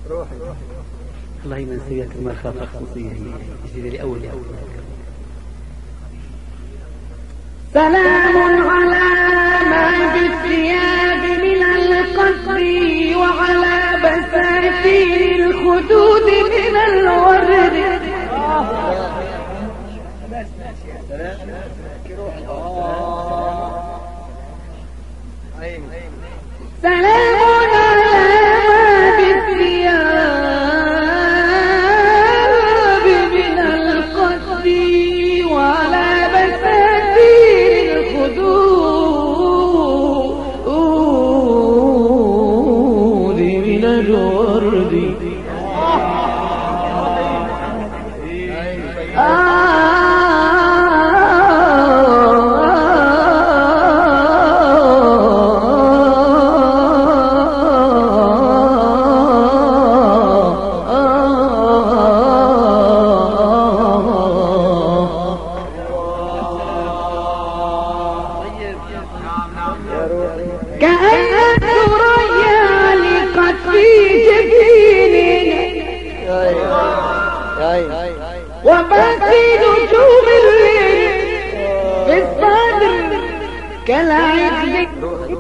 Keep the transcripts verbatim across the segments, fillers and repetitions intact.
الله يمن سويت المرخافة خصوصية جديدة لأول أول. سلام على ما في الثياب من القدر وعلى بساتين الخدود من الورد. سلام على ما في الثياب من القدر وعلى بساتين الخدود من الورد. وباقي نجوم الليل في الصدر كالعجل.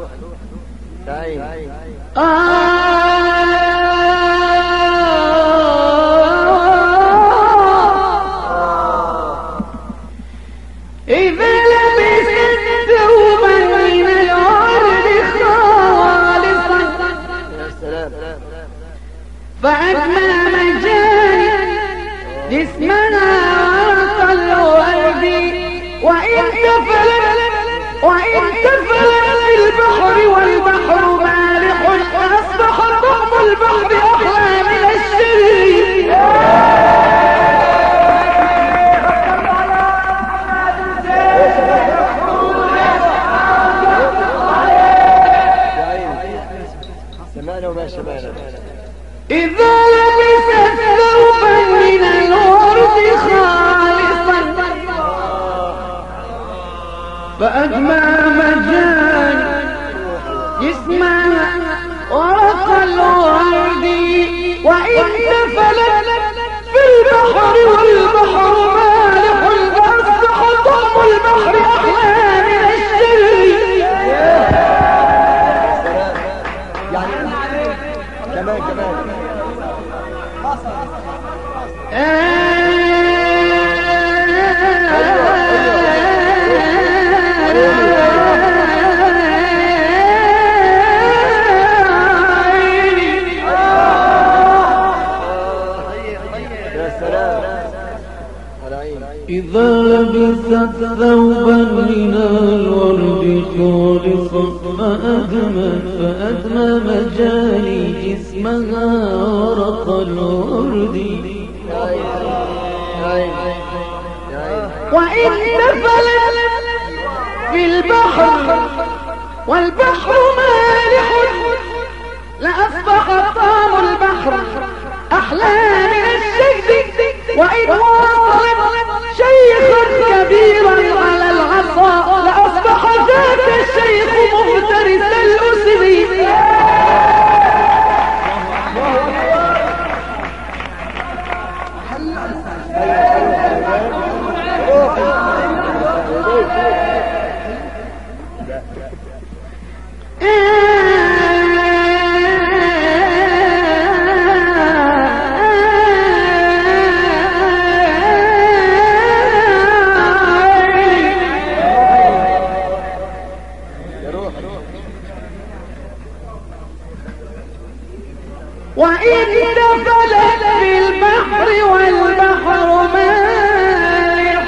إذا لبست ثوبا من الورد خالصا فأجمل مجال جسمنا ورق الورد. وإن تفلت وإن تفلت في البحر والبحر مالح أصبح طعم البحر أحلى من الشرير. سمعنا وما سمعنا. إذا لبست ثوبا من الورد خالصا فأجمع مجال جسمنا ورق الورد. وإن تفلت في البحر والبحر مالح أصبح طعم البحر أحلى من الشرير. كمان كمان إذا لبست ثوبا من الورد خالصا فأدمى فأدمى مجالي جسمها ورق الورد. وإن نفلت في البحر والبحر مالح لأصبح طعم البحر أحلى من الشجر. وإن واصلت شيخا كبيرا على العصا لأصبح ذاك الشيخ مفترس الأسر. وإن دخلت في البحر والبحر مالح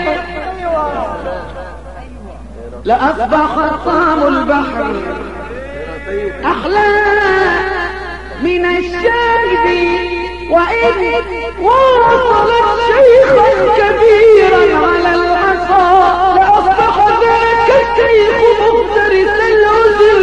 لأصبح طعم البحر أحلى من الشاهد. وإن واصلت شيخا كبيرا على العصا لأصبح ذاك الشيخ مفترس العذر.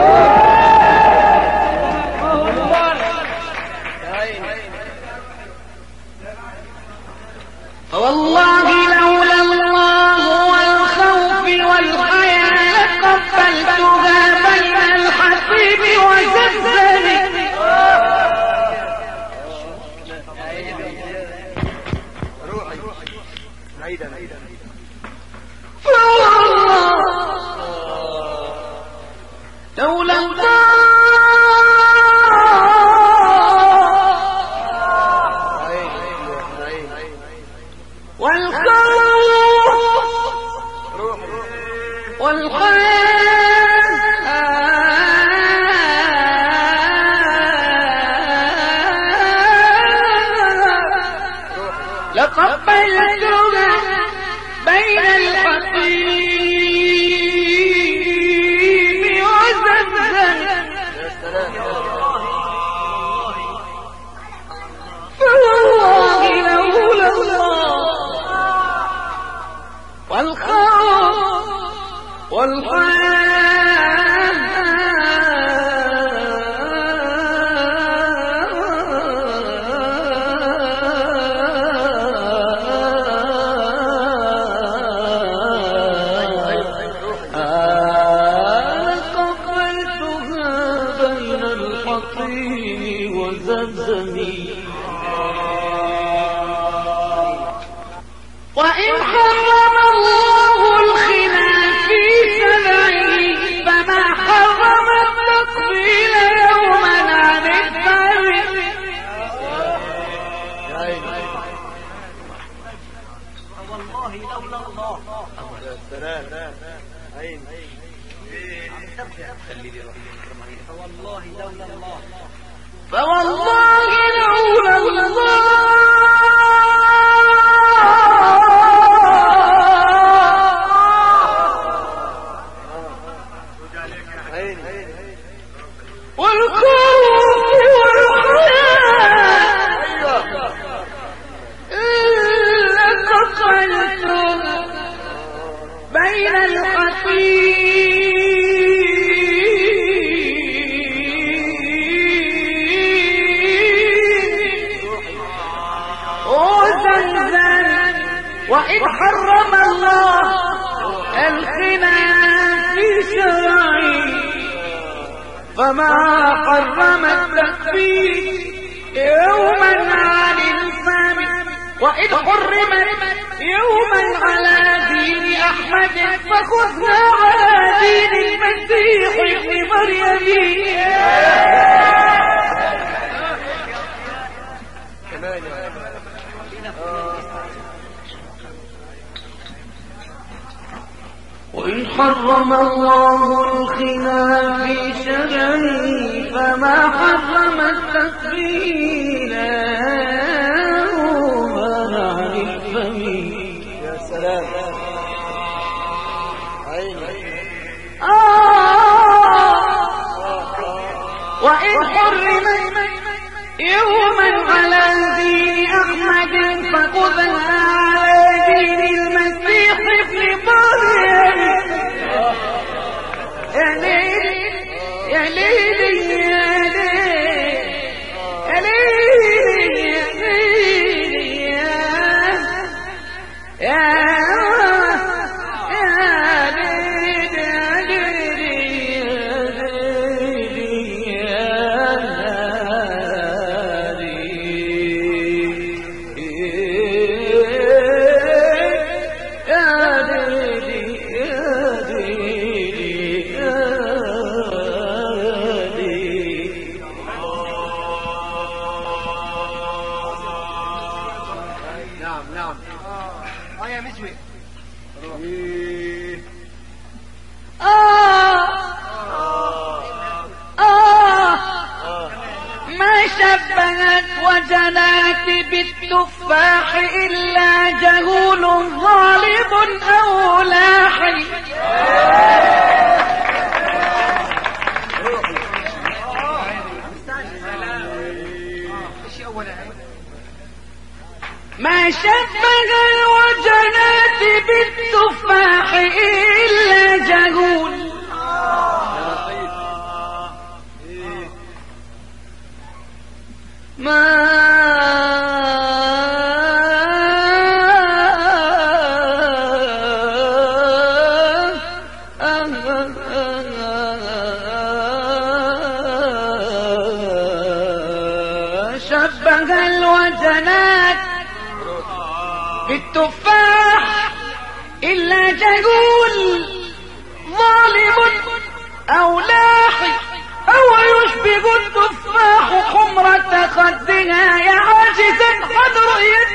والله لولا الله والخوف والحياة لقبلتها بين الحسيب وزلزل. لقبلتها بين الحطيم وزمزم فوالله لولا الله والخوف وإن حرم الله الخنا في سبعه فما حرم التقبيل يوما عن الثاني. والله لولا الله فوالله لولا الله فوالله لولا الله بين الحطيم وزمزم وإن حرم الله الخنا في شرعه فما حرم التكفير يوما عن الفم وإن حرمت يوما على دين أحمد فخذنا على دين المسيح ابن مريم. وإن حرم الله الخنا في شرعه فما حرم التكفير يوما عن الفم. يا سلام وإن حرمت يوما على دين أحمد فخذها على دين المسيح ابن مريم. يا ليل يا ليل يا ليل يا ليل يا شبهت وجنات بالتفاح إلا جهول ظالم أو لاحي. ما شبه الوجنات بالتفاح إلا جهول ما شبه الوجنات بالتفاح إلا جهول ظالم أو لاحي أو يشبه التفاح حمرة خدها يا عاجزا عن رؤية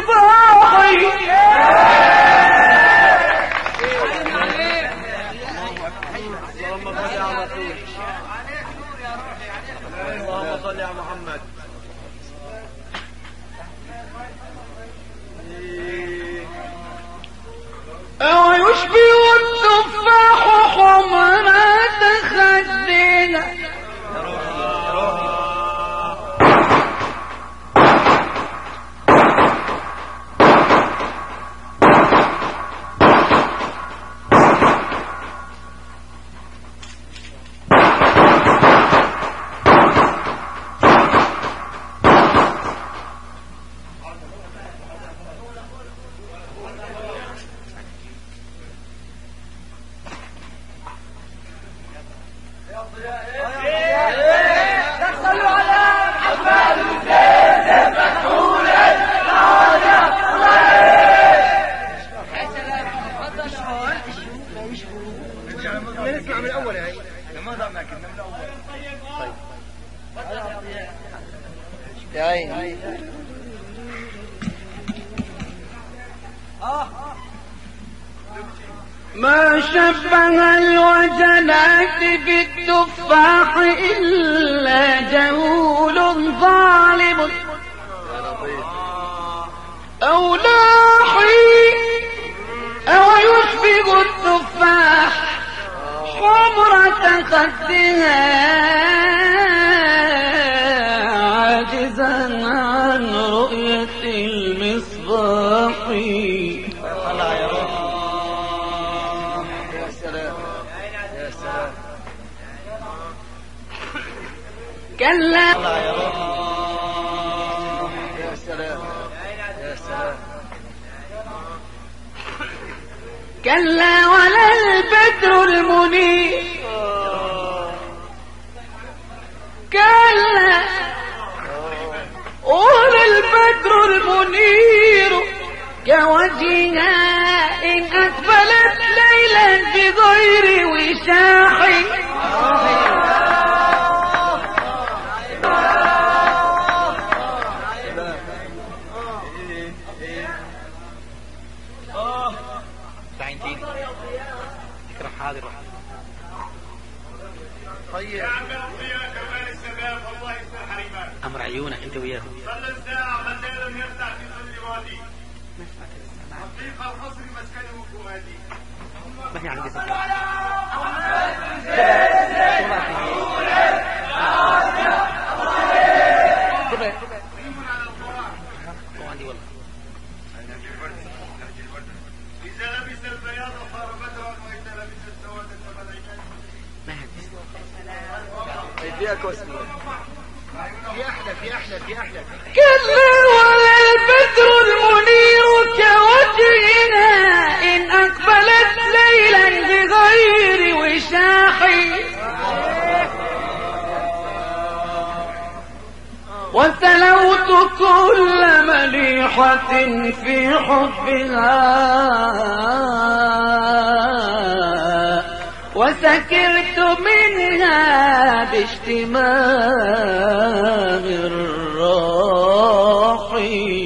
المصباح. اللهم صل على رسول اللهم صل على محمد. أو يشبه التفاح حمرة خدنا ما شبه الوجنات بالتفاح إلا جهول ظالم أو لاحي أو يشبه التفاح حمرة خدها عاجزا عن رؤية المصباح. كلا يا سلام يا سلام كلا ولا البدر المنير كلا ولا البدر المنير كوجهها إن أقبلت ليلا بغير وشاح. أمر عيونك أنت وياه. صلى الساعة من لم يرتع في ظل وادي. حقيقة الحصر مسكنه كمادي. ما هي عندي إذا لبس البياض صار بدرا وإذا لبس السواد فقد عشان. فيها كوسمي في أحلى في أحلى في أحلى. كلا ولا البدر المنير كوجهها إن أقبلت ليلا بغير وشاح. وتلوت كل مليحة في حبها وسكرت منها باشتمام الراح.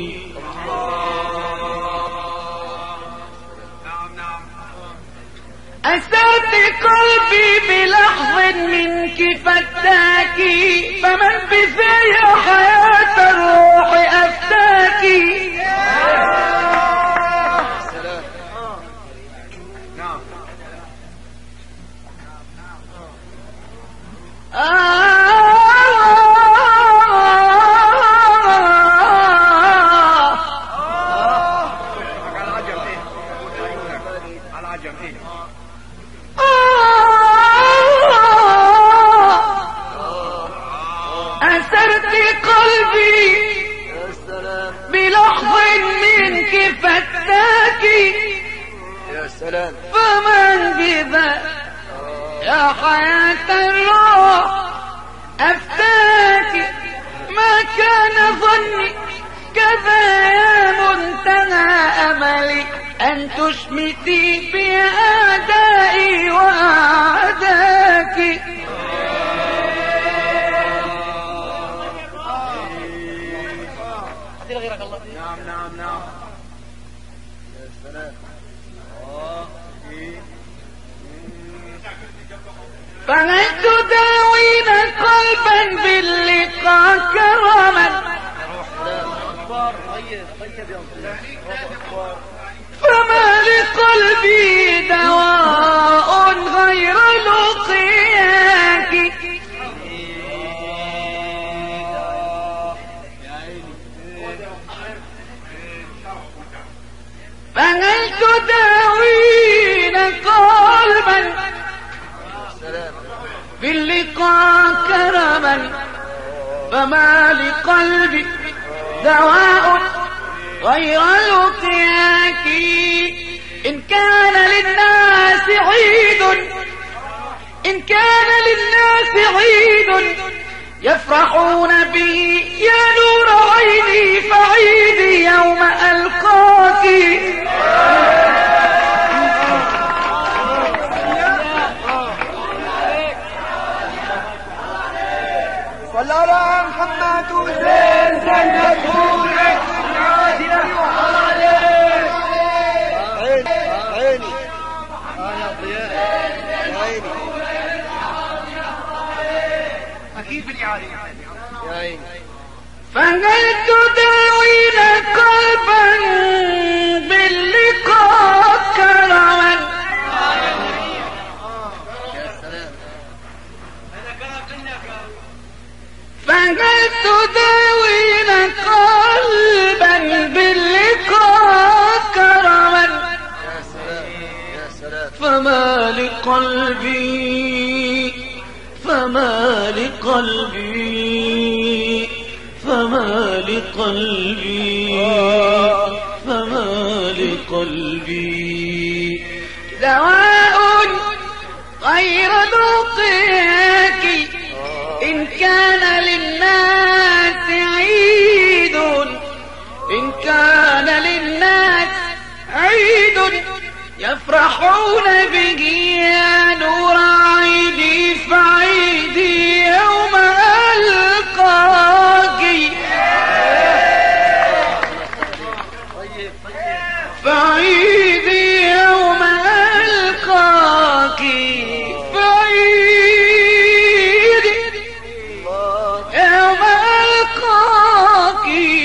أسرت قلبي بلحظ منك فتاكي فمن بفي حياة الروح أفتاكي. أسرت قلبي بلحظ منك فتاكي يا سلام فمن بذا يا حياة الروح أفتاكي. ما كان ظني كذا يا منتهى أملي أن تشمتي بأعدائي وأعداك. نعم نعم نعم يا سلام. آه. فهل تداوين قلبا باللقاء كرما فما لقلبي دواء غير لقياك فهل تداوين قلبا باللقاء كرما فما لقلبي دواء غير لقياك إن كان للناس عيد إن كان للناس عيد يفرحون به يا نور عيني فعيدي يوم ألقاك صلى على محمد وزين زين عيني يا ضياء عيني اكيد بالإعادة يا عيني فهل تداوين قلبا باللقاء كرما فهل تداوين قلبا باللقاء كرما فما لقلبي فما لقلبي فما لقلبي فما لقلبي دواء غير لقياك إن كان للناس عيد إن كان للناس عيد يفرحون به يا نور عيدي فعيدي يوم ألقاك فعيدي يوم ألقاك فعيدي يوم ألقاك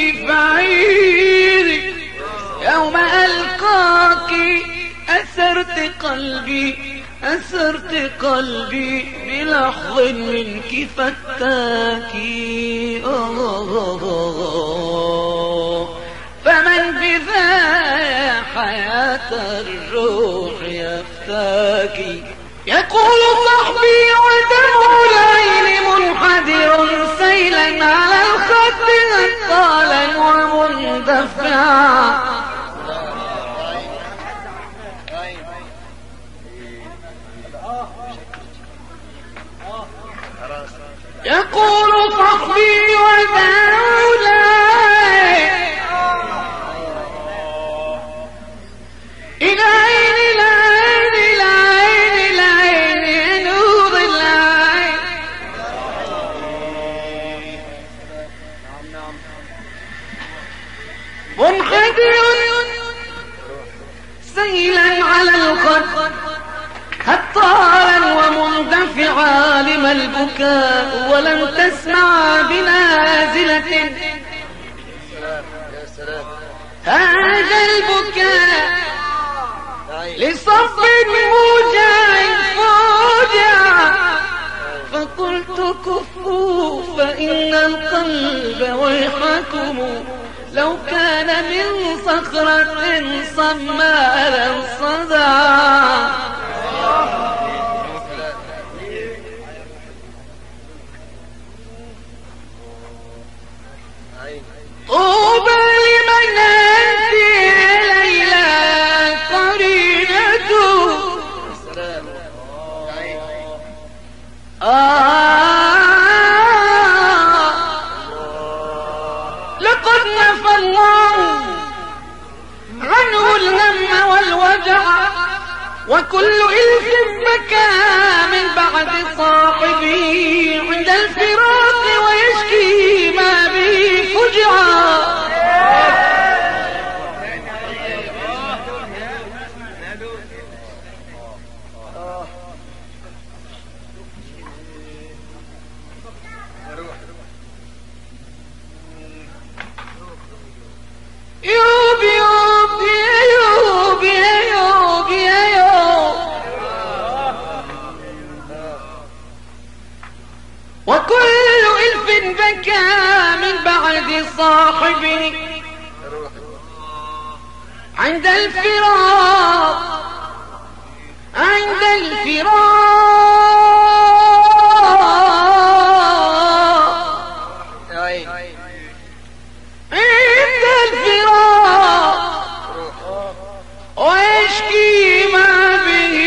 فعيدي يوم ألقاك أسرت قلبي أسرت قلبي بلحظ منك فتاكي فمن بذا حياة الروح يفتاكي يقول صحبي ودمع العين منحدر سيلا على الخد هطالا ومندفعا يقول صحبي وداولاي إلى عين العين العين العين نور العين منحدر سيلا على الخد هطالا ومندفعا لما البكاء ولم تسمع بنازلة هذا البكاء لصف موجع فوجع فقلت كفوا فإن القلب ويحكم لو كان من صخرة صماء صدعا طوبى لمن أنت ليلى قرينته آه لقد نفى الله عنه الهم والوجع وكل إلف بكى من بعد صاحبه عند الفراق ويشكي ما به فجعا وكل إلف بكى من بعد صاحبه عند الفراق عند الفراق عند الفراق ويشكي ما به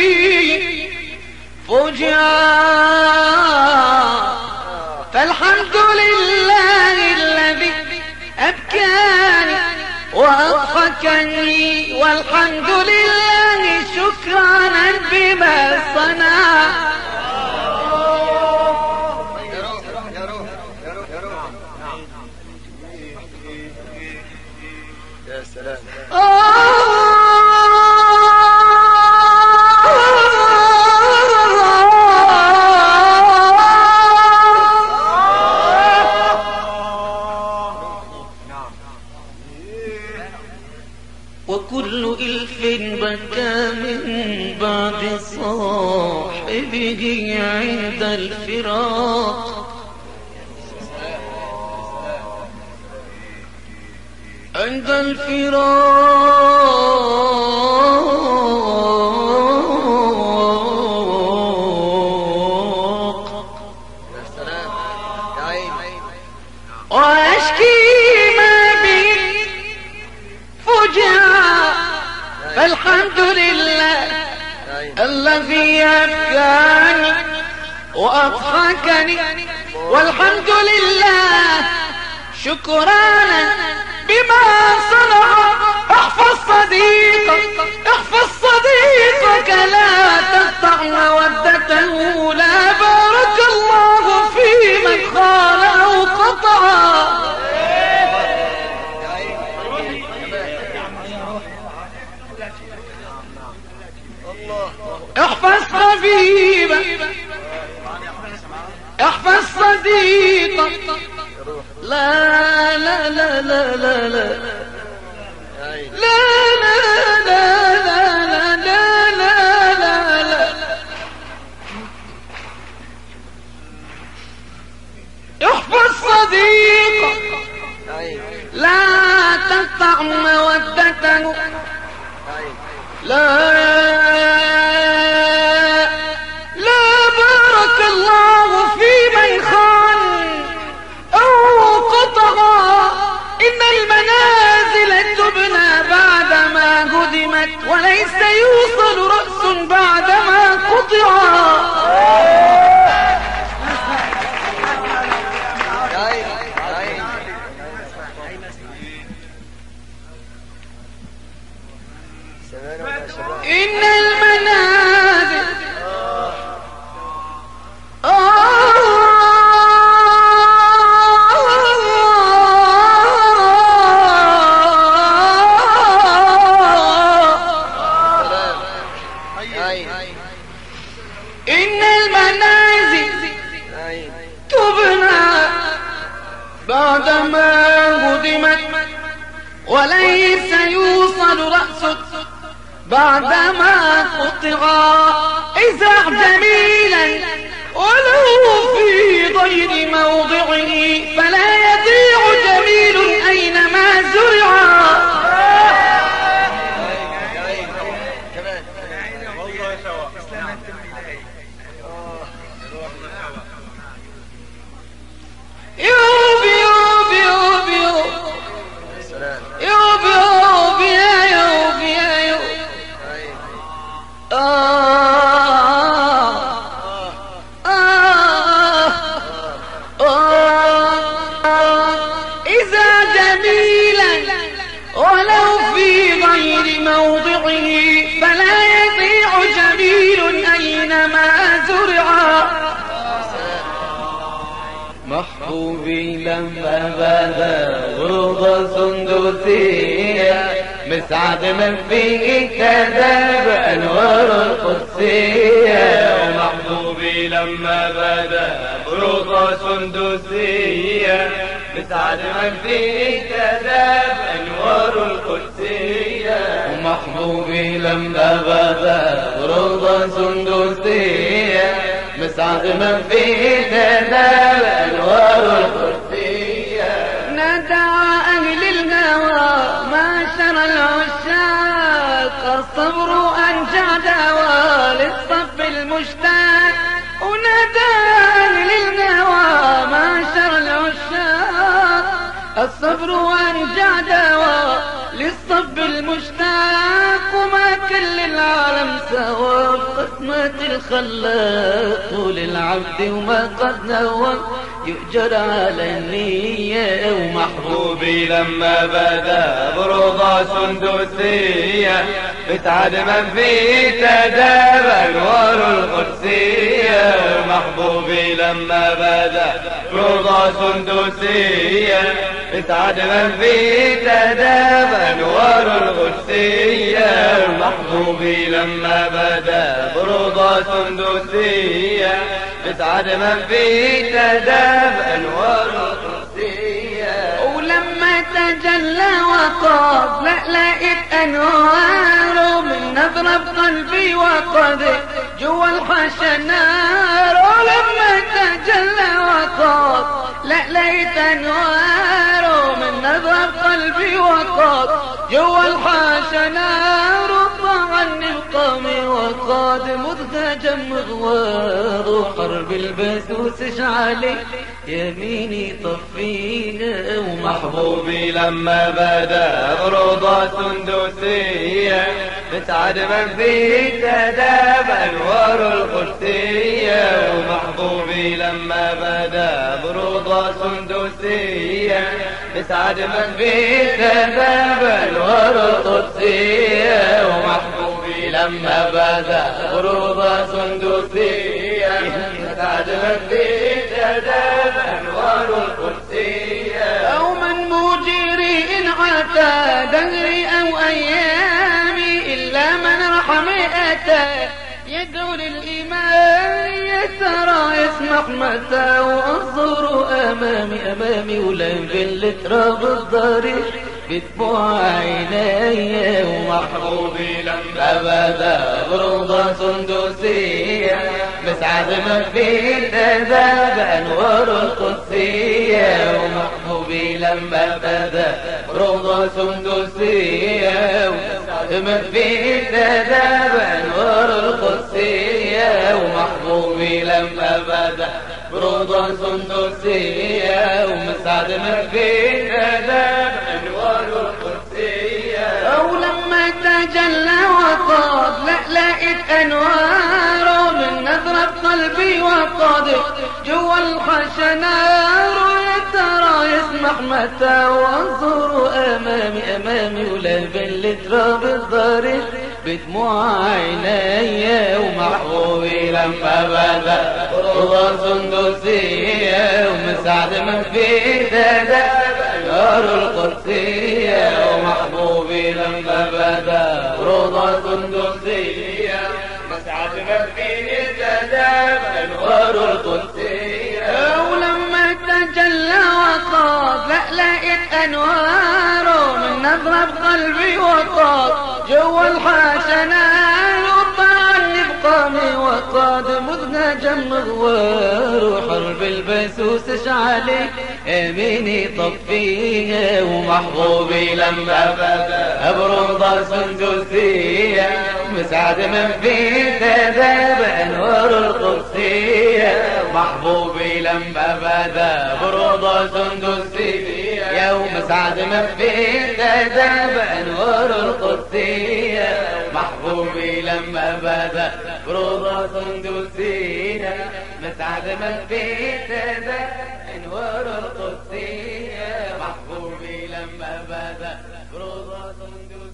فجاء فالحمد لله الذي أبكاني وأضحكني والحمد لله شكرانا بما صنع. يا سلام. وكل إلف بكى من بعد صاحبه عند الفراق عند الفراق يا سلام يا عين. وأشكي ما بي فجاء فالحمد لله الذي أبكاني وأضحكني والحمد لله شكرانا بما صنع. احفظ صديقك احفظ صديقك لا تقطع مودته لا بارك الله في من خان أو قطع. احفظ حبيبك احفظ صديقك لا لا لا لا لا لا لا لا لا لا لا لا لا لا احفظ صديقك لا تقطع مودته لا لا بارك الله في من خان أو قطع. إن المنازل تبنى بعدما هدمت وليس يوصل رأس بعدما قطع. إن المنازل إن المنازل تبنى بعدما هدمت وليس يوصل رأس بعدما قطعا. ازرع جميلا ولو في غير موضعه فلا يضيع جميل أينما زرعا. يوب يوب يوب يوب يوب يوب يا يوب يا يوب آه آه آه إذا جميلا ولو في غير موضعه فلا يضيع جميل أينما زرعا. محبوبي لما بدا غروض سندوسية مسعد من فيه كذب أنوار القدسية. ومحبوبي لما بدا غروض سندوسية مسعد من فيه كذب أنوار القدسية. ومحبوبي لما بدا غروض سندوسية مسعد من فيه تذاب أنوار القدسية. ندى أهل الهوى معشر العشاق الصبر أنجع دواء للصف المشتاق. وندى أهل الهوى معشر العشاق الصبر أنجع دواء للصف المشتاق. وما كل العالم سوى بقسمة الخلاق للعبد وما قد نوى يؤجر على النية. ومحبوبي لما بدا بروضة سندوسية بتعد من فيه تداب أنوار القدسية. محبوبي لما بدا بروضة سندوسية بتعد من فيه تداب أنوار القدسية. محبوبي لما بدا بروضة سندوسية بتعد من فيه تداب أنوار القدسية. ولما تجلى وقاد لألأت أنواره من نظرة بقلبي وقاد جوا الحشا نار. ولما تجلى وقاد لألأت أنواره من نظرة بقلبي وقاد جوا الحشا نار. عني القوم وقاد مذهجا مغوار وحرب البسوس اشعلي يميني طفينا. ومحبوبي لما بدا بروضة سندوسية بتعد من فيه تداب أنوار القدسية. ومحبوبي لما بدا بروضة سندوسية بتعد من فيه تداب أنوار القدسية. ومحبوبي لما بدا بروضة سندوسية بتعد من فيه تداب أنوار القدسية. أو من مجيري إن عتا دهري أو أيامي إلا من رحم أتى يدعو للإيمان. يا ترى يسمح متى وأنظر أمامي أمامي ولم بالتراب الضريح بدموع عيني. ومحبوبي لما بدا بروضة سندوسية مسعد من فيه تذاب أنوار القدسية. ومحبوبي لما بدا بروضة سندوسية مسعد من فيه تذاب أنوار القدسية. ومحبوبي لما بدا بروضة سندوسية ومسعد من فيه تذاب أنوار القدسية. أو لما تجلى وقاد لألأت أنواره من نظرة قلبي وقاد جوا الحشا نار. يا ترى يسمح متى وانظر أمامي أمامي ولا بالتراب الضريح بدموع عيني. ومحبوبي لما بدا بروضة سندوسية ومسعد من فيه تداب أنوار القدسية. ومحبوبي لما بدا بروضة سندوسية مسعد من فيه تداب أنوار القدسية. ولما تجلى وقاد لألأت أنواره من نظرة بقلبي وقاد جوا الحاشا نار. وطعني بقامي وقاد مذنجا مغوار وحرب البسوس اشعلي يميني طفيها. ومحبوبي لما بدا بروضة سندوسية مسعد من فيه تذاب أنوار القدسية. محبوبي لما بدا بروضة سندوسية يوم مسعد من فيه تذاب أنوار القدسية. محبوبي لما بدا بروضة سندوسية مسعد من فيه تذاب أنوار القدسية. محبوبي لما بدا بروضة سندوسية.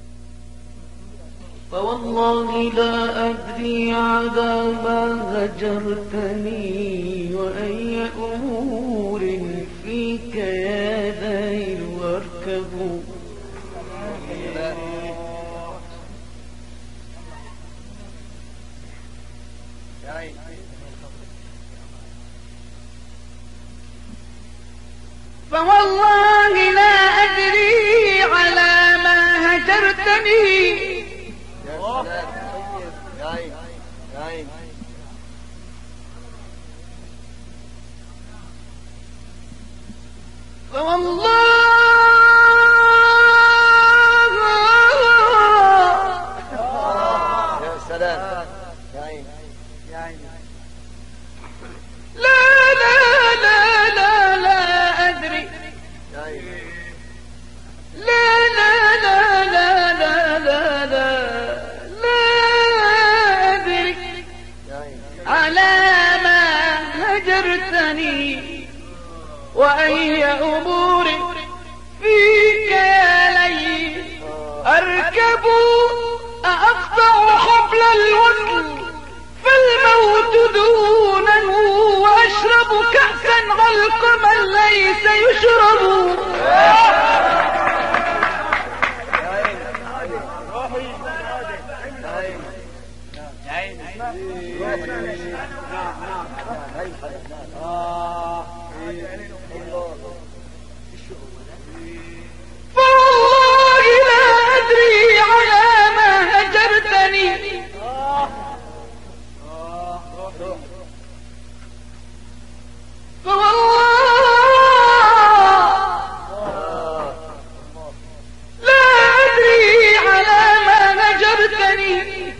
فوالله لا أدري على ما هجرتني وأي أمور فيك يا ذيل واركبوا. فوالله لا أدري على ما هجرتني يا سلام يا عيني يا عيني. لا لا لا لا لا أدري يا عيني. لا لا لا لا لا لا لا لا أدري يا عيني. على ما هجرتني وأي أمور فيك يا لي أركب أقطع حبل الوصل فالموت دونه وأشرب كأسا علقما ليس يشرب. فوالله لا أدري على ما هجرتني فوالله لا أدري على ما هجرتني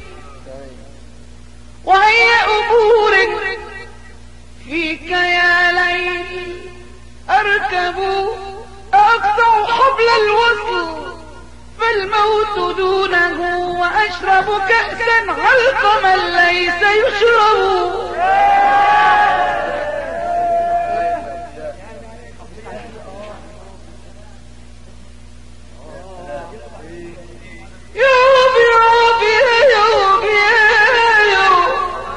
وهي أمور فيك يا ليل أركب أقطع حبل الوصل فالموت دونه وأشرب كأسا علقما ليس يشرب. يوب يوب يا يوب يا يوب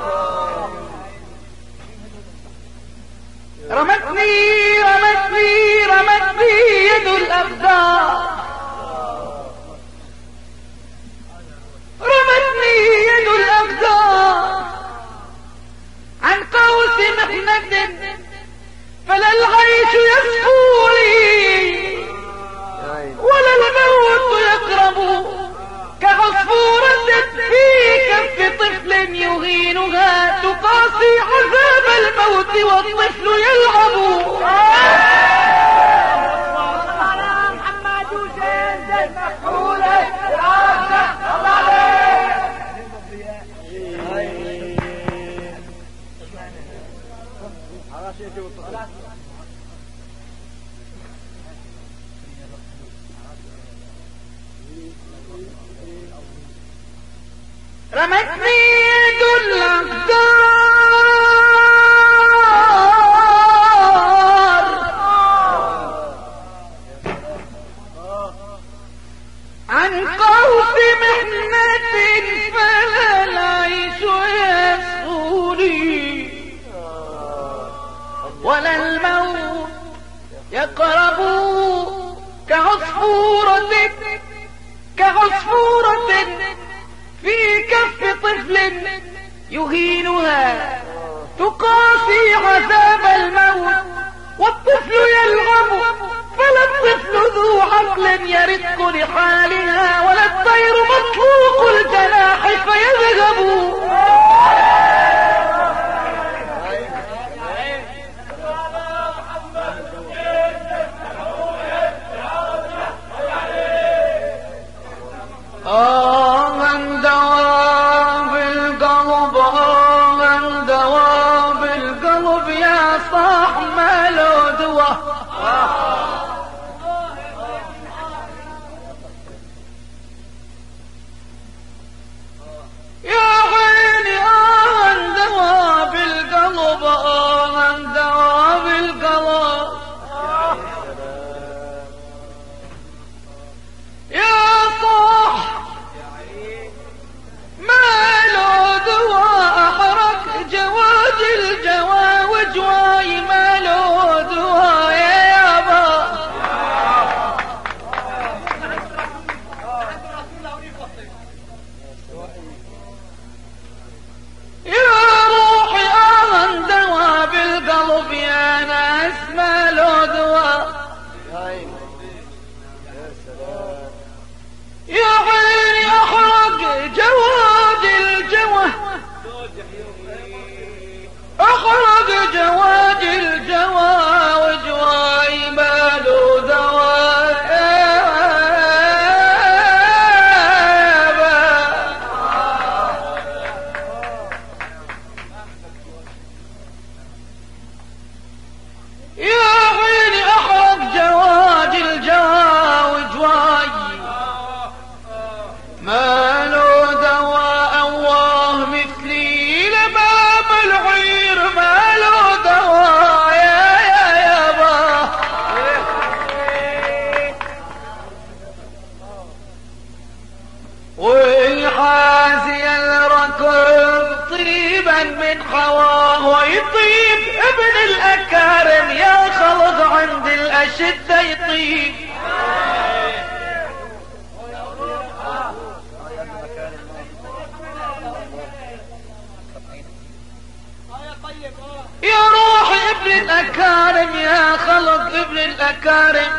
رمتني رمتني رمتني يد الأقدار رمتني يد الأقدار عن قوس محنة فلا العيش يصفو لي ولا الموت يقرب كعصفورة في كف طفل يهينها تقاسي عذاب الموت والطفل يلعب. رمتني يد الأقدار عن قوس محنة فلا العيش يسهولي ولا الموت يقرب كعصفورة كعصفورة في كف طفل يهينها تقاسي عذاب الموت والطفل يلعب فلا الطفل ذو عقل يرق لحالها ولا الطير مطلوق الجناح فيذهب. آه من دواب القلب آه من دواب القلب يا صاح ما له دوا. يا عيني آه من دواب القلب آه من دواب القلب يا صاح ما له دواء أحرق جواج الجوا وجواي ما له دواء يا يابا. وهو يطيب ابن الأكارم يا خلق عند الأشدة يطيب. يا روح ابن الأكارم يا خلق ابن الأكارم.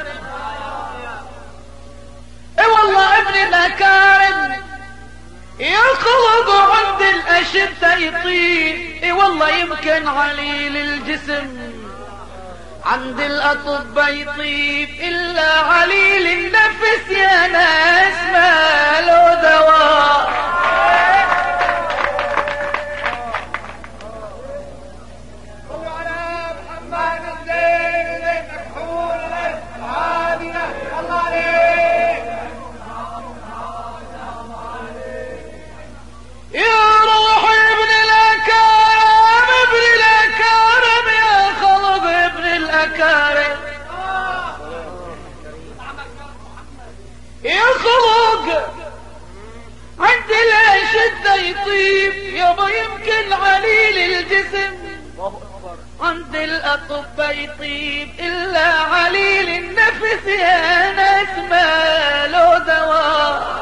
اي والله ابن الأكارم يا خلق عند الأشدة يطيب. اي والله يمكن عليل الجسم عند الأطباء يطيب، إلا عليل النفس يا ناس ما له دواء. يخلق عند الأشدة يطيب، يابا يمكن عليل الجسم عند الأطباء يطيب، إلا عليل النفس يا ناس ما له دواء.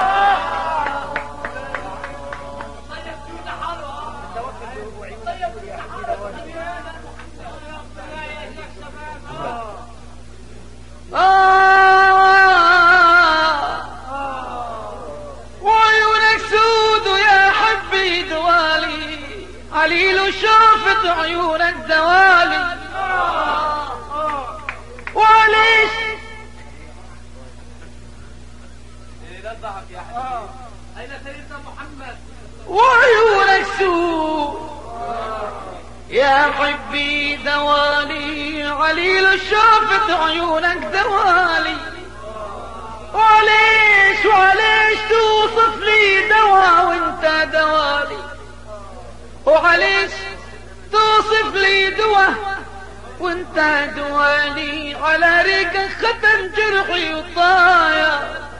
عليل شافت عيونك دوالي، وليش أين سيدنا محمد وعيونك سوء يا حبي دوالي. عليل شافت عيونك دوالي، وليش وليش توصف لي دوا وانت دوالي، وعليش توصف لي دوا وانت دوالي. على ريقك ختم جرحي وطايا،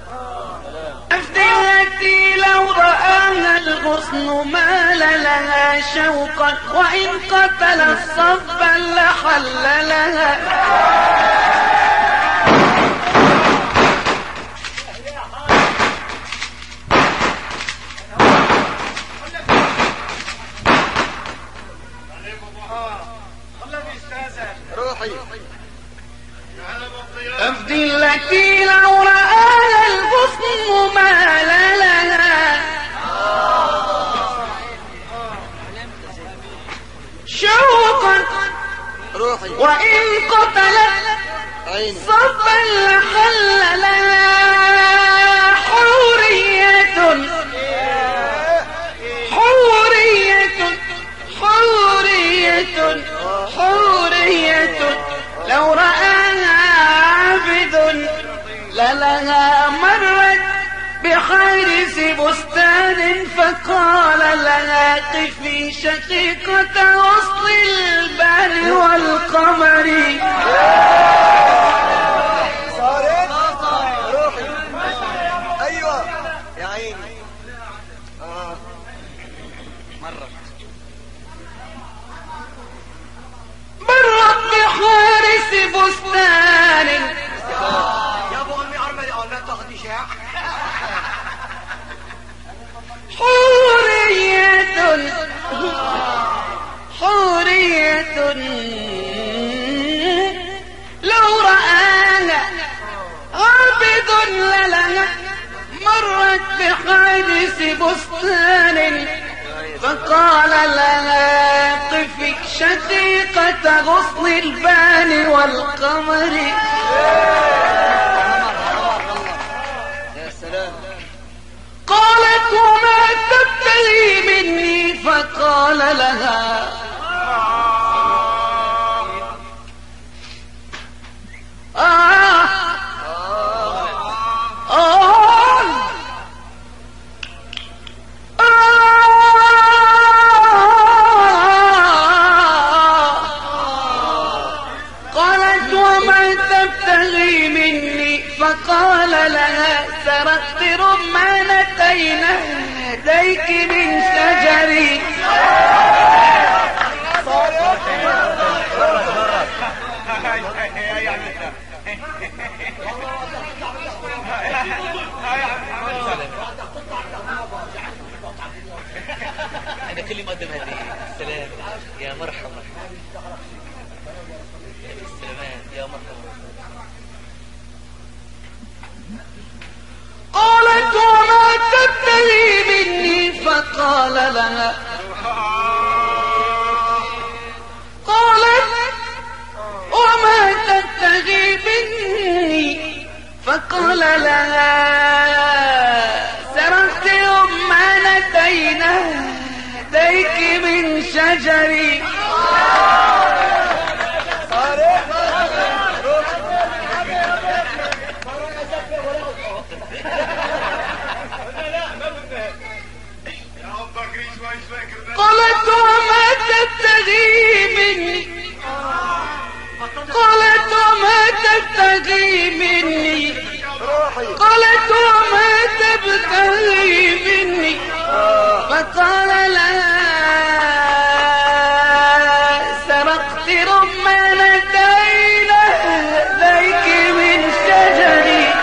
أفتلتي لو رآها الغصن مال لها شوقا، وإن قتل الصبا لحل لها. أفدي التي لو رآها الغصن مال لها شوقا، وإن قتلت صبا لحل لها. حورية حورية حورية حورية لو رآها عابد للها مرت بحارس بستان، فقال لها قفي شقيقة وسط البحر والقمر. ايوه يا عيني. اه مرت مرت بحارس بستان. يا ابو امي عرملي قال لا تاخذي شيء. حورية حورية لو رآها عابد لها مرت بحادث بستان، فقال لها قفي شقيقة غصن البان والقمر. يا سلام. قالت وما تبتغي مني، فقال لها آه آه قالت وما تبتغي مني، فقال لها سرقت رمانتين هديك من شجري. قالت وما تبتغي مني فقال لها قالت وما تبتغي مني فقال لها سرقت أمانتين هديك من شجري قالت وما تبتغي مني قالت وما تبتغي مني قالت وما تبتغي مني فقال لها سرقت رمانتين هديك من شجري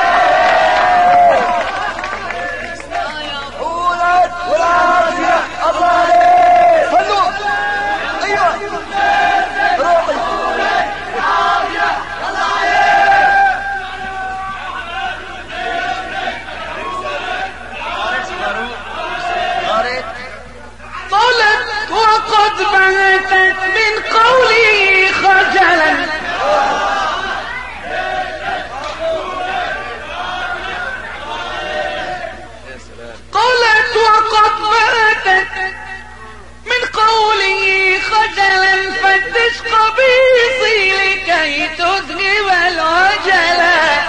وقد باتت من قولي خجلا قالت وقد باتت من قولي خجلا فتش قميصي لكي تذهب الوجلا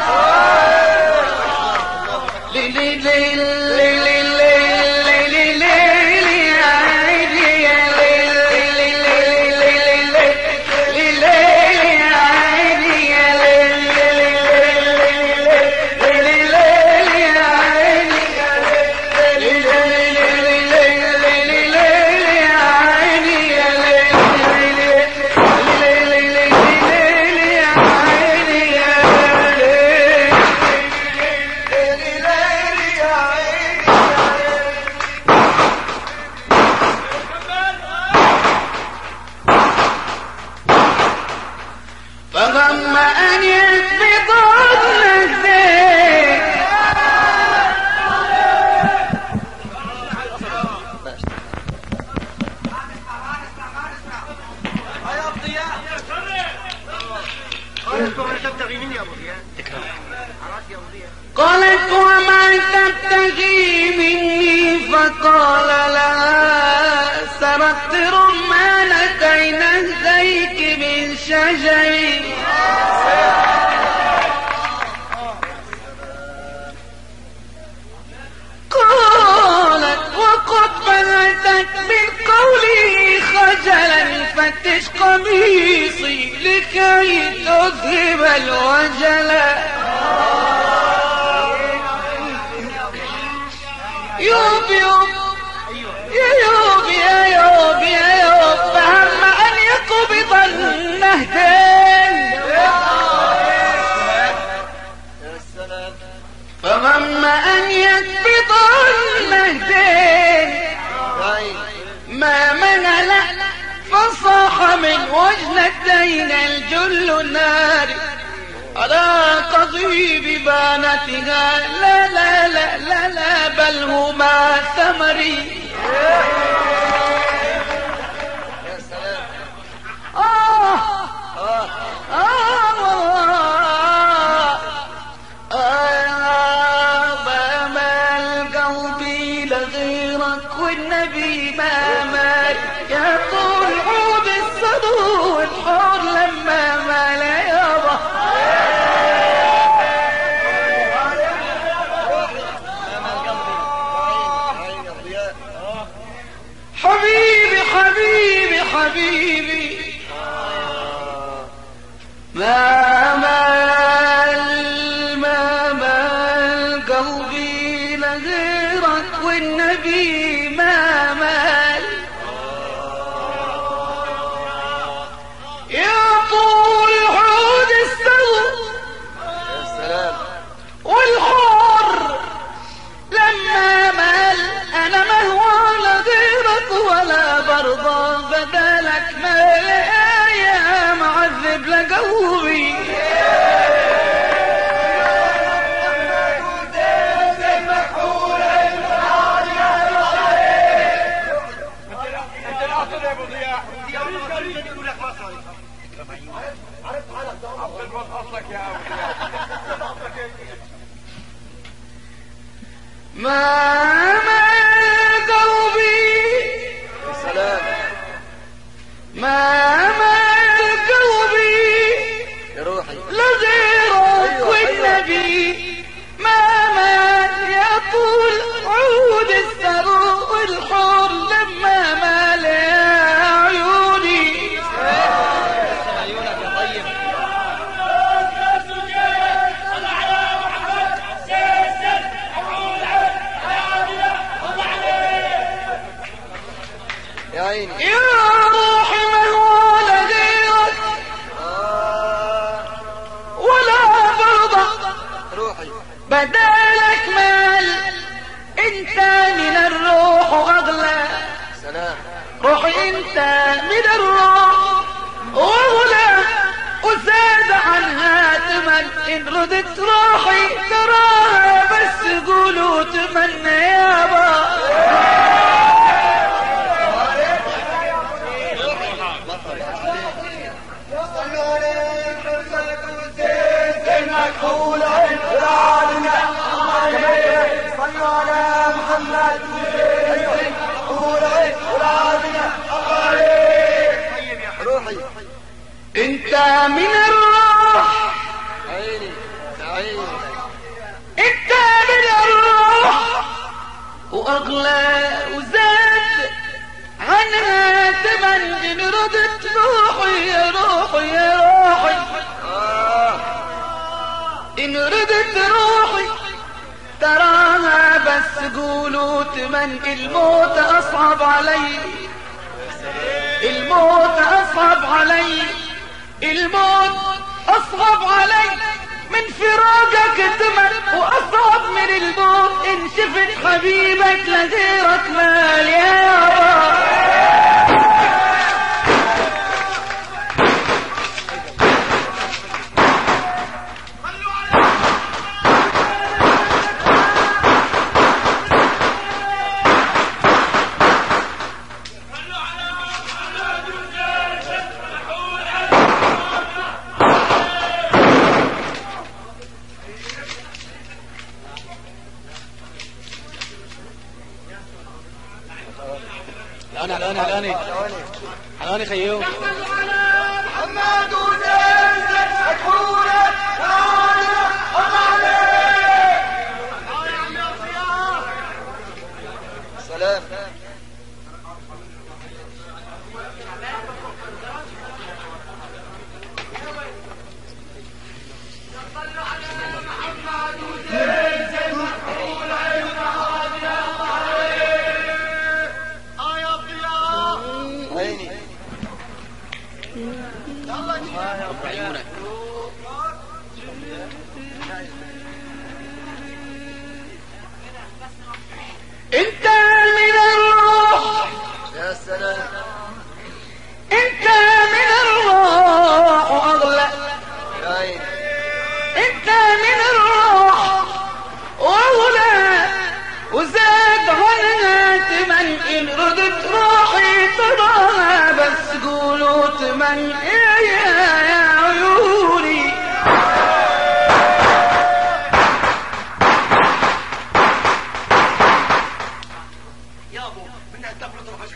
لي لي لي فهم أن يثبت النهدين قالت وما تبتغي مني فقال لها سرقت رمانتين هديك من شجري قالت وقد بلغتك من قولي خجلا فتش قميصي لكي تذهب الوجلا يوب يوب يا يوب يا يوب يا يوب فهم أن يقبض النهدين فهم أن يقبض النهدين ما منل فصاح من وجنتين الجل النار على قضيب بانتها لا لا لا لا لا بل هما ثمري آه آه آه ما القلب لغيرك والنبي ما مال يا طول عود الصدور الحور لما مال يابا حبيبي حبيبي حبيبي ما مال ما مال قلبي لغيرك والنبي ما مال يا طول عود السوء والحر لما مال انا مهوى لغيرك ولا برضى بدالك ما يا معذب لقلبي ما ما قلبي سلام ما ما قلبي يا روحي لغيرك والنبي ما ما يا طول عود السرو والحور لما مال عيوني عيونك يا طيب يا عيني يا روحي ما هو لغيرك ولا برضى روحي بدالك مال انت من الروح واغلى سلام روحي انت من الروح واغلى وزاد عنها تمن ان ردت روحي تراها بس قولوا تمنى يابا روحي انت من الروح عيني يا عيني انت من الروح واغلى وزاد عنها تمن ان ردت روحي يا روحي يا روحي ان ردت روحي تراها بس قولوا تمن الموت اصعب علي الموت اصعب علي الموت اصعب علي من فراقك تمن واصعب من الموت ان شفت حبيبك لغيرك مال يا رب الآن الآن الآن الآن خيو محمد وزيد حكومة سلام عيني عيونك انت من الروح يا سلام انت من الروح واغلى يا عيني انت من الروح واغلى وزاد عنها تمن ان ردت روحي تراها بس قولوا تمن يا يا يا عيوني يا ابو بدنا نتفرد روحك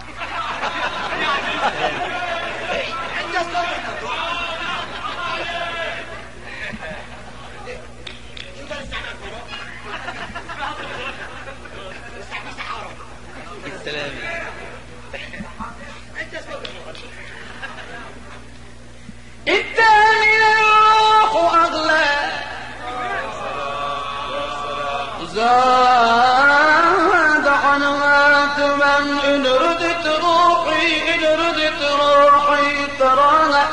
السلام انت من الروح واغلى زاد عنها تمن ان ردت روحي ان ردت روحي تراها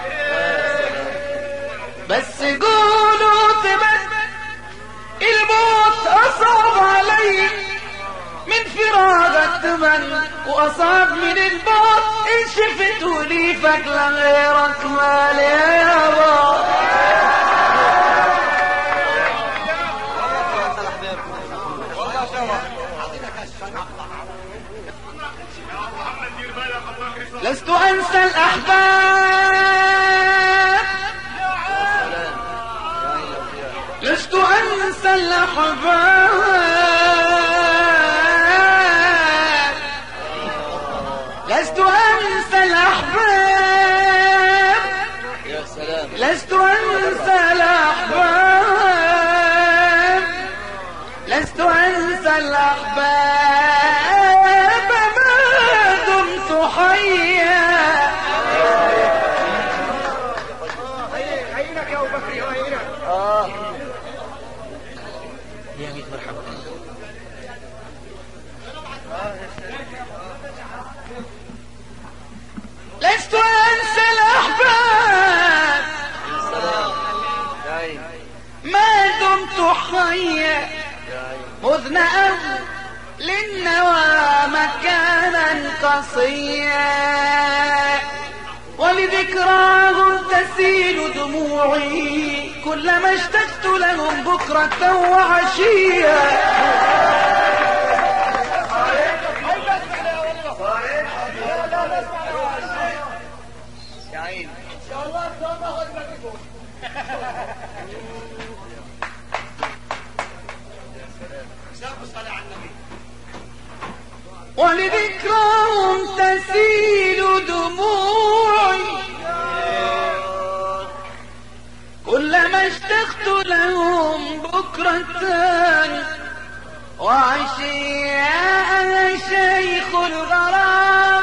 بس قولوا تمن الموت اصعب علي من فراقك صدقت من وأصاب من البعد إن شفت وليفك لغيرك مالي يا بابا. لست أنسى الأحباب لست أنسى الأحباب لست أنسى الأحباب لست أنسى الأحباب لست أنسى الأحباب ما دمت حيا. عينك يا أبو بكر عينك. يا ميت مرحبا. لست أنسى الأحباب ما دمت حيا مذ نأوا للنوى مكانا قصيا ولذكراهم تسيل دموعي كلما اشتقت لهم بكرة وعشيا. ولذكراهم تسيل دموعي كلما اشتقت لهم بكرة وعشيا. أنا شيخ الغرام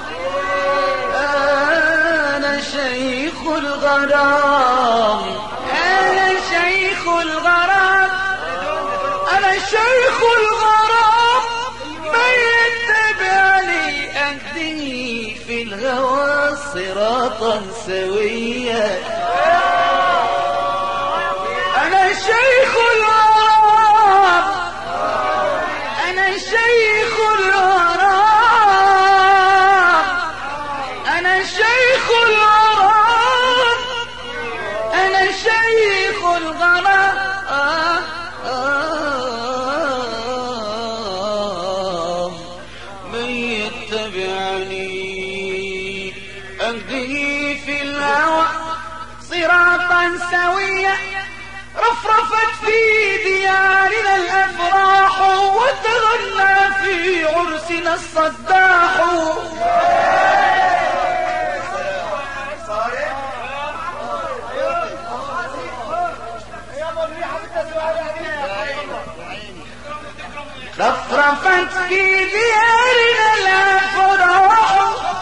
أنا شيخ الغرام أنا شيخ الغرام أنا شيخ الغرام من يتبعني أهديه في الهوى صراطا سويا. أنا شيخ الغرام أنا شيخ الغرام أنا شيخ الغرام أنا شيخ الغرام آه آه من يتبعني أهديه في الهوى صراطا سويا. رفرفت في ديارنا الأفراح وتغنى في عرسنا الصداح. رفرفت في ديارنا الأفراح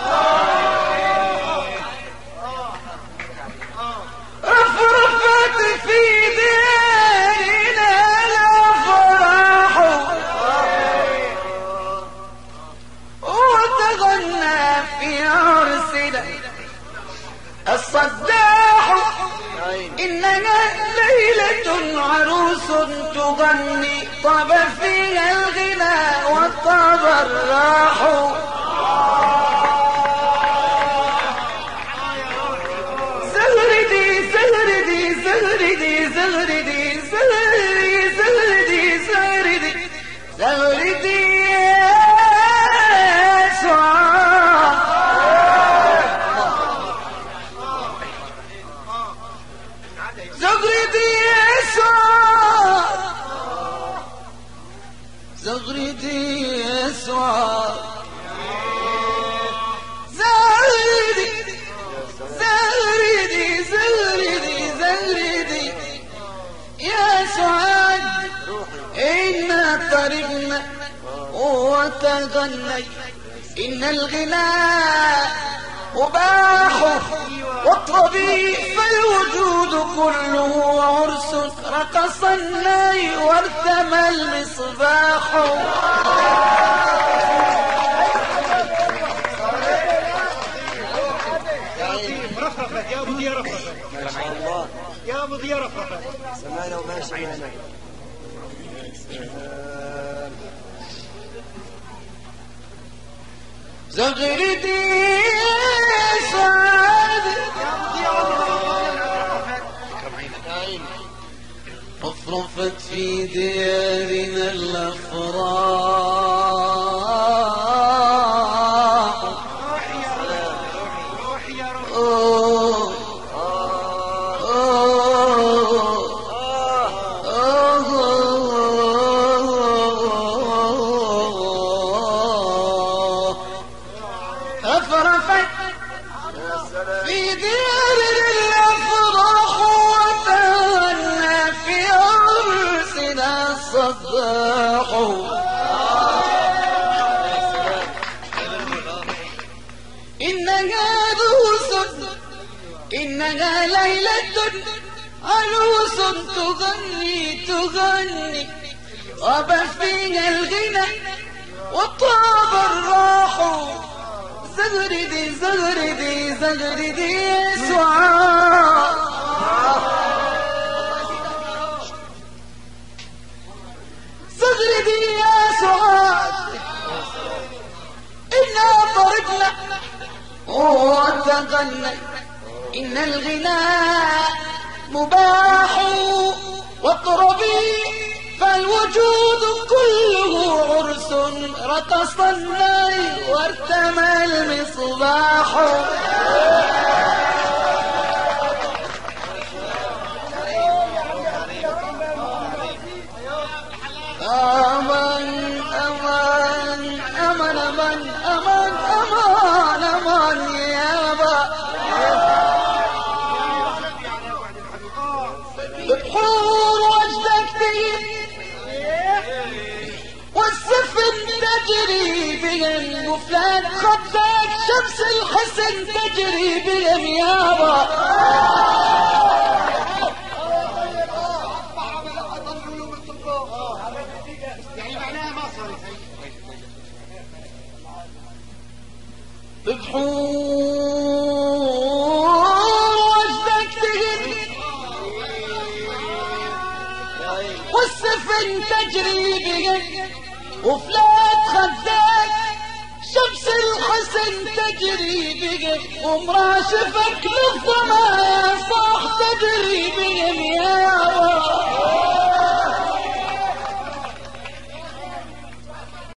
رفرفت في ديارنا الأفراح وتغنى في عرسنا الصداح. إننا ليلة عروس تغني طاب فيها الغنى وطاب الراح. زغردي زغردي زغردي زغردي زغردي زغردي زغردي زغردي يا سعاد زغردي يا سعاد زغردي يا سعاد زغردي زغردي زغردي زغردي يا سعاد. إنا طربنا وتغني إن الغناء مباح واطربي فالوجود كله عرس رقص الناي وارتمى المصباح. يا ابو ضياء رفرفت ما شاء الله يا ابو ضياء رفرفت سمعنا وما سمعنا. زغردي سعد رفرفت في ديارنا الافراح أوه أفرفت في ديار الأفراح وتهنى في عرسنا الصباح إنها عروس إنها ليلة عروس تغني تغني غاب فيها الغنى وطاب الراح زغردي زغردي زغردي سعاد زغردي يا سعاد إنا ضربنا وتغنى إن الغناء مباح واقربي فالوجود كله عرس رقص الليل وارتمى المصباح أمان أمان أمان أمان أمان أمان أمان يا با بحور وجدك والسفن تجري بها الغفلان خدك شمس الحسن تجري بها ميابا بحور وجدك تجري والسفن تجري بها وفلات خدك شمس الحسن تجري بك ومراشفك للظما يا صاح تجري